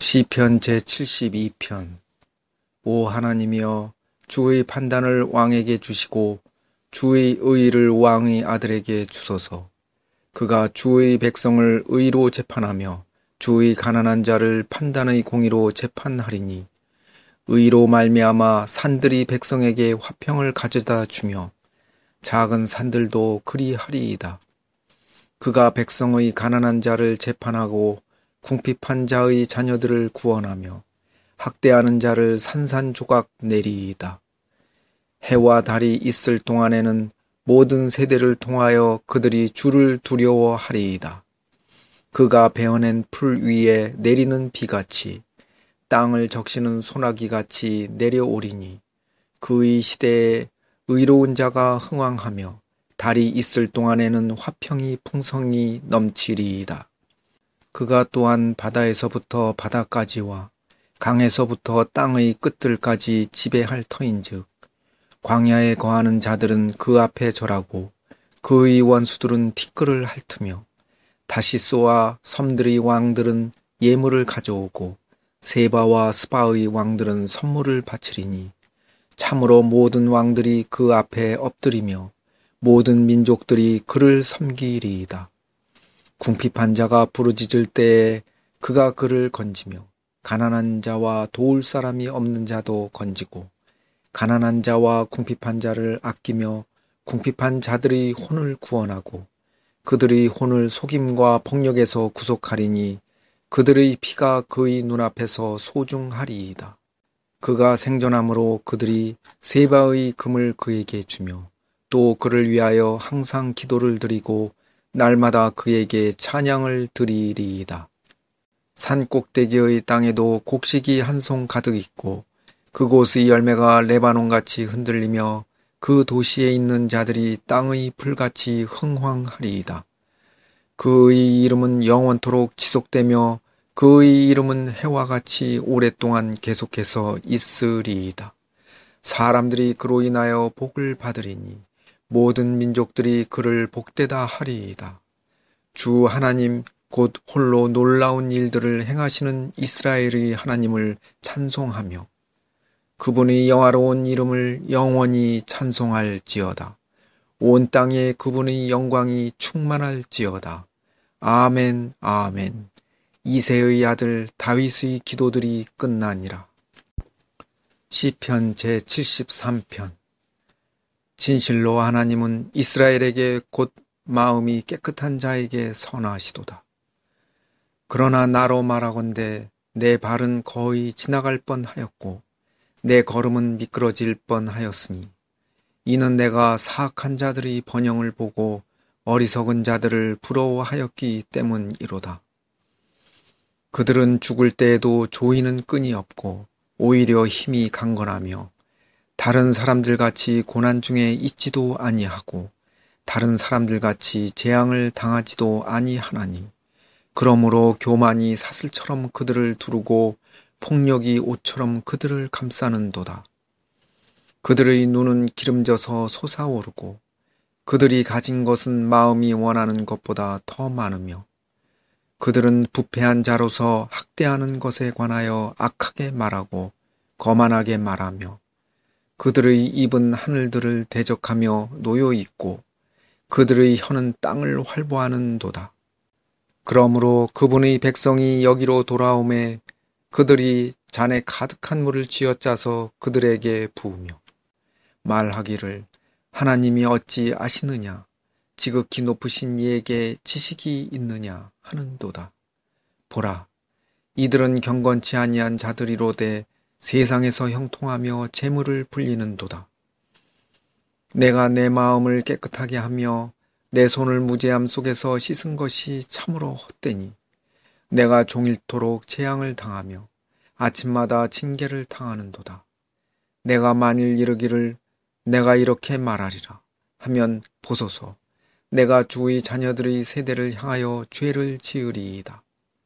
시편 제72편. 오 하나님이여, 주의 판단을 왕에게 주시고 주의 의의를 왕의 아들에게 주소서. 그가 주의 백성을 의로 재판하며 주의 가난한 자를 판단의 공의로 재판하리니, 의로 말미암아 산들이 백성에게 화평을 가져다 주며 작은 산들도 그리하리이다. 그가 백성의 가난한 자를 재판하고 궁핍한 자의 자녀들을 구원하며 학대하는 자를 산산조각 내리이다. 해와 달이 있을 동안에는 모든 세대를 통하여 그들이 주를 두려워하리이다. 그가 베어낸 풀 위에 내리는 비같이 땅을 적시는 소나기같이 내려오리니, 그의 시대에 의로운 자가 흥왕하며 달이 있을 동안에는 화평이 풍성히 넘치리이다. 그가 또한 바다에서부터 바다까지와 강에서부터 땅의 끝들까지 지배할 터인즉, 광야에 거하는 자들은 그 앞에 절하고 그의 원수들은 티끌을 핥으며, 다시스와 섬들의 왕들은 예물을 가져오고 세바와 스바의 왕들은 선물을 바치리니, 참으로 모든 왕들이 그 앞에 엎드리며 모든 민족들이 그를 섬기리이다. 궁핍한 자가 부르짖을 때에 그가 그를 건지며 가난한 자와 도울 사람이 없는 자도 건지고, 가난한 자와 궁핍한 자를 아끼며 궁핍한 자들의 혼을 구원하고 그들의 혼을 속임과 폭력에서 구속하리니, 그들의 피가 그의 눈앞에서 소중하리이다. 그가 생존함으로 그들이 세바의 금을 그에게 주며 또 그를 위하여 항상 기도를 드리고 날마다 그에게 찬양을 드리리이다. 산 꼭대기의 땅에도 곡식이 한 송 가득 있고 그곳의 열매가 레바논같이 흔들리며 그 도시에 있는 자들이 땅의 풀같이 흥황하리이다. 그의 이름은 영원토록 지속되며 그의 이름은 해와 같이 오랫동안 계속해서 있으리이다. 사람들이 그로 인하여 복을 받으리니 모든 민족들이 그를 복되다 하리이다. 주 하나님 곧 홀로 놀라운 일들을 행하시는 이스라엘의 하나님을 찬송하며 그분의 영화로운 이름을 영원히 찬송할지어다. 온 땅에 그분의 영광이 충만할지어다. 아멘, 아멘. 이새의 아들 다윗의 기도들이 끝나니라. 시편 제73편. 진실로 하나님은 이스라엘에게 곧 마음이 깨끗한 자에게 선하시도다. 그러나 나로 말하건대 내 발은 거의 지나갈 뻔하였고 내 걸음은 미끄러질 뻔하였으니, 이는 내가 사악한 자들의 번영을 보고 어리석은 자들을 부러워하였기 때문이로다. 그들은 죽을 때에도 조이는 끈이 없고 오히려 힘이 강건하며 다른 사람들같이 고난 중에 있지도 아니하고 다른 사람들같이 재앙을 당하지도 아니하나니, 그러므로 교만이 사슬처럼 그들을 두르고 폭력이 옷처럼 그들을 감싸는도다. 그들의 눈은 기름져서 솟아오르고 그들이 가진 것은 마음이 원하는 것보다 더 많으며, 그들은 부패한 자로서 학대하는 것에 관하여 악하게 말하고 거만하게 말하며, 그들의 입은 하늘들을 대적하며 놓여 있고 그들의 혀는 땅을 활보하는도다. 그러므로 그분의 백성이 여기로 돌아오매 그들이 잔에 가득한 물을 쥐어짜서 그들에게 부으며 말하기를, 하나님이 어찌 아시느냐, 지극히 높으신 이에게 지식이 있느냐 하는도다. 보라, 이들은 경건치 아니한 자들이로되 세상에서 형통하며 재물을 불리는도다. 내가 내 마음을 깨끗하게 하며 내 손을 무죄함 속에서 씻은 것이 참으로 헛되니, 내가 종일토록 재앙을 당하며 아침마다 징계를 당하는도다. 내가 만일 이르기를 내가 이렇게 말하리라 하면 보소서, 내가 주의 자녀들의 세대를 향하여 죄를 지으리이다.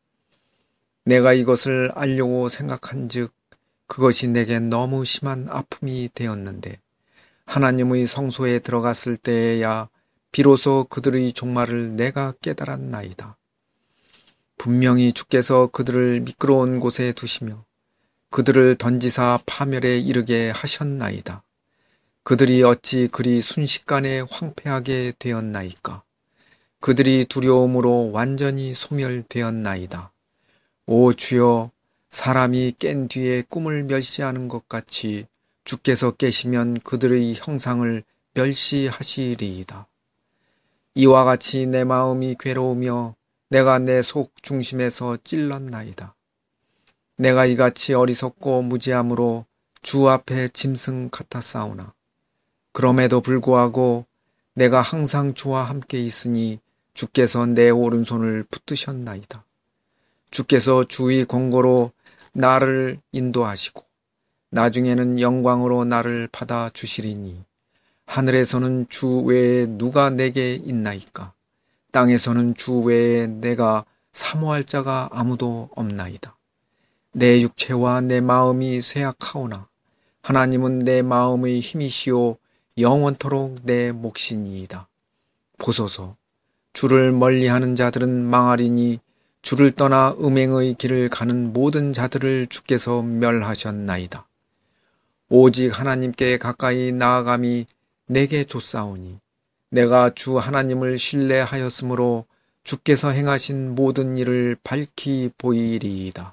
내가 이것을 알려고 생각한즉 그것이 내게 너무 심한 아픔이 되었는데, 하나님의 성소에 들어갔을 때에야 비로소 그들의 종말을 내가 깨달았나이다. 분명히 주께서 그들을 미끄러운 곳에 두시며 그들을 던지사 파멸에 이르게 하셨나이다. 그들이 어찌 그리 순식간에 황폐하게 되었나이까. 그들이 두려움으로 완전히 소멸되었나이다. 오 주여, 사람이 깬 뒤에 꿈을 멸시하는 것 같이 주께서 깨시면 그들의 형상을 멸시하시리이다. 이와 같이 내 마음이 괴로우며 내가 내 속 중심에서 찔렀나이다. 내가 이같이 어리석고 무지함으로 주 앞에 짐승 같았사오나 그럼에도 불구하고 내가 항상 주와 함께 있으니 주께서 내 오른손을 붙드셨나이다. 주께서 주의 공고로 나를 인도하시고 나중에는 영광으로 나를 받아 주시리니 하늘에서는 주 외에 누가 내게 있나이까. 땅에서는 주 외에 내가 사모할 자가 아무도 없나이다. 내 육체와 내 마음이 쇠약하오나 하나님은 내 마음의 힘이시오 영원토록 내 몫이니이다. 보소서, 주를 멀리하는 자들은 망하리니 주를 떠나 음행의 길을 가는 모든 자들을 주께서 멸하셨나이다. 오직 하나님께 가까이 나아감이 내게 좋사오니 내가 주 하나님을 신뢰하였으므로 주께서 행하신 모든 일을 밝히 보이리이다.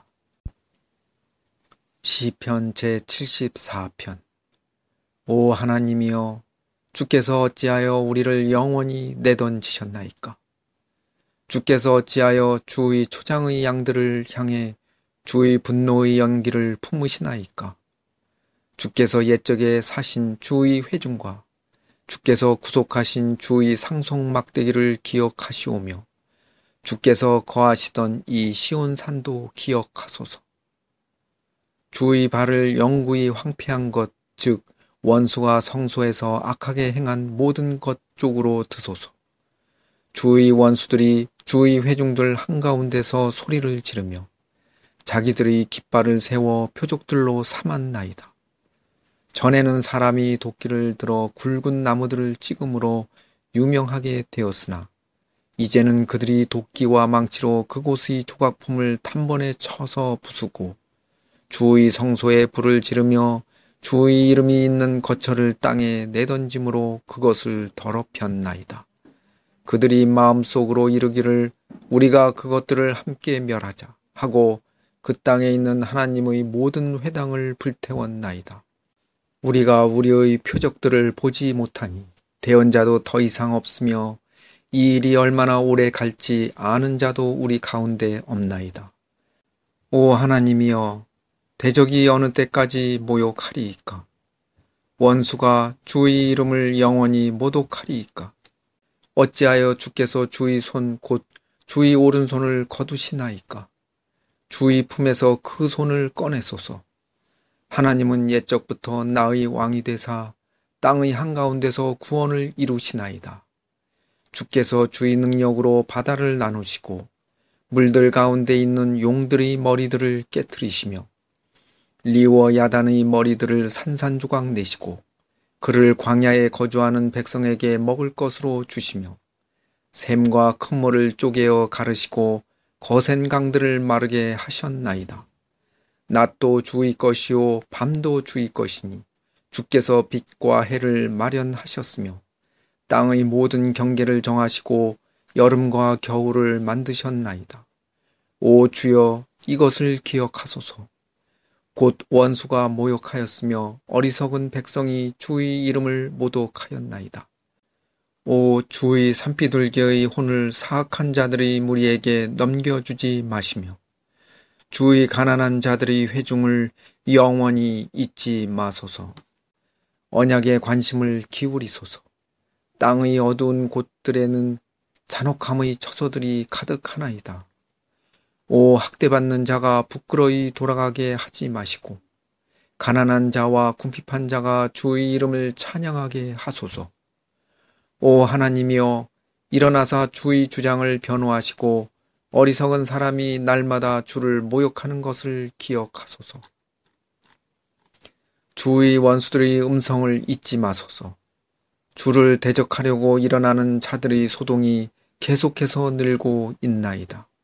시편 제74편. 오 하나님이여, 주께서 어찌하여 우리를 영원히 내던지셨나이까. 주께서 어찌하여 주의 초장의 양들을 향해 주의 분노의 연기를 품으시나이까. 주께서 옛적에 사신 주의 회중과 주께서 구속하신 주의 상속 막대기를 기억하시오며 주께서 거하시던 이 시온산도 기억하소서. 주의 발을 영구히 황폐한 것, 즉 원수가 성소에서 악하게 행한 모든 것 쪽으로 드소서. 주의 원수들이 주의 회중들 한가운데서 소리를 지르며 자기들의 깃발을 세워 표적들로 삼았나이다. 전에는 사람이 도끼를 들어 굵은 나무들을 찍음으로 유명하게 되었으나 이제는 그들이 도끼와 망치로 그곳의 조각품을 단번에 쳐서 부수고 주의 성소에 불을 지르며 주의 이름이 있는 거처를 땅에 내던짐으로 그것을 더럽혔나이다. 그들이 마음속으로 이르기를 우리가 그것들을 함께 멸하자 하고 그 땅에 있는 하나님의 모든 회당을 불태웠나이다. 우리가 우리의 표적들을 보지 못하니 대언자도 더 이상 없으며 이 일이 얼마나 오래 갈지 아는 자도 우리 가운데 없나이다. 오 하나님이여, 대적이 어느 때까지 모욕하리이까. 원수가 주의 이름을 영원히 모독하리이까. 어찌하여 주께서 주의 손 곧 주의 오른손을 거두시나이까. 주의 품에서 그 손을 꺼내소서. 하나님은 옛적부터 나의 왕이 되사 땅의 한가운데서 구원을 이루시나이다. 주께서 주의 능력으로 바다를 나누시고 물들 가운데 있는 용들의 머리들을 깨트리시며 리워 야단의 머리들을 산산조각 내시고 그를 광야에 거주하는 백성에게 먹을 것으로 주시며 샘과 큰 물을 쪼개어 가르시고 거센 강들을 마르게 하셨나이다. 낮도 주의 것이요 밤도 주의 것이니 주께서 빛과 해를 마련하셨으며 땅의 모든 경계를 정하시고 여름과 겨울을 만드셨나이다. 오 주여, 이것을 기억하소서. 곧 원수가 모욕하였으며 어리석은 백성이 주의 이름을 모독하였나이다. 오 주의 산비둘기의 혼을 사악한 자들의 무리에게 넘겨주지 마시며 주의 가난한 자들의 회중을 영원히 잊지 마소서. 언약에 관심을 기울이소서. 땅의 어두운 곳들에는 잔혹함의 처소들이 가득하나이다. 오 학대받는 자가 부끄러이 돌아가게 하지 마시고 가난한 자와 궁핍한 자가 주의 이름을 찬양하게 하소서. 오 하나님이여, 일어나사 주의 주장을 변호하시고 어리석은 사람이 날마다 주를 모욕하는 것을 기억하소서. 주의 원수들의 음성을 잊지 마소서. 주를 대적하려고 일어나는 자들의 소동이 계속해서 늘고 있나이다.